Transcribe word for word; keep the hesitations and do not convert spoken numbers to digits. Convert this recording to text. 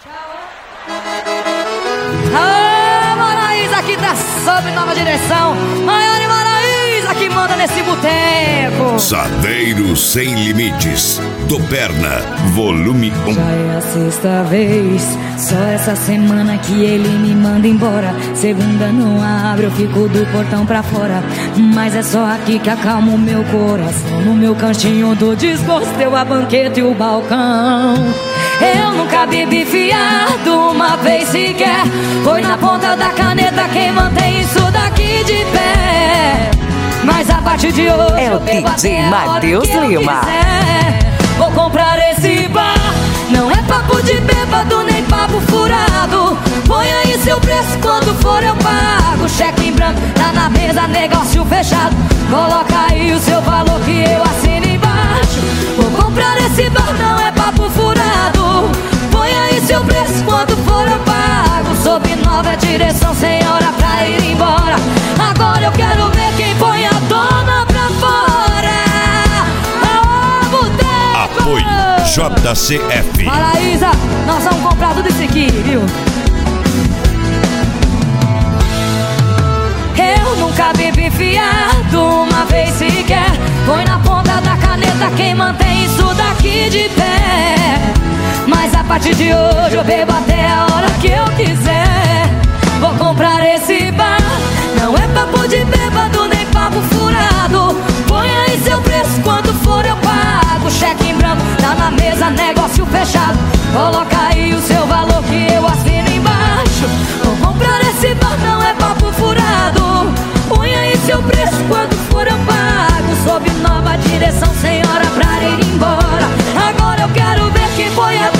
Ah, Maraísa que tá sob nova direção. Maior Maraísa que manda nesse boteco. Saveiro Sem Limites, do Perna, volume um. Já é a sexta vez, só essa semana que ele me manda embora. Segunda não abre, eu fico do portão pra fora. Mas é só aqui que acalma o meu coração. No meu cantinho do desgosto, eu a banqueta e o balcão. Eu nunca bebi fiado uma vez sequer. Foi na ponta da caneta quem mantém isso daqui de pé. Mas a partir de hoje é o D J Matheus Lima. Vou comprar esse bar. Não é papo de bêbado nem papo furado. Põe aí seu preço, quando for eu pago. Cheque em branco, tá na mesa, negócio fechado. Coloca aí o seu valor que eu assino embaixo. Vou comprar esse bar, não é papo furado. Põe aí seu preço, quando for eu pago. Sob nova direção, sem hora pra ir embora. Agora eu quero ver quem põe a dona pra fora. Aô, boteco! Apoio J C F. Maraísa, nós vamos comprar tudo isso aqui, viu? Eu nunca bebi fiado uma vez sequer. Foi na ponta da caneta quem mantém isso daqui de pé. Mas a partir de hoje eu bebo até a hora que eu quiser. Vou comprar esse bar. Não é papo de bêbado nem papo furado. Põe aí seu preço, quando for eu pago. Cheque em branco, tá na mesa, negócio fechado. Coloca aí o seu valor que eu assino embaixo. Vou comprar esse bar, não é papo furado. Põe aí seu preço, quando for eu pago. Sob nova direção, sem hora pra ir embora. Agora eu quero ver quem põe a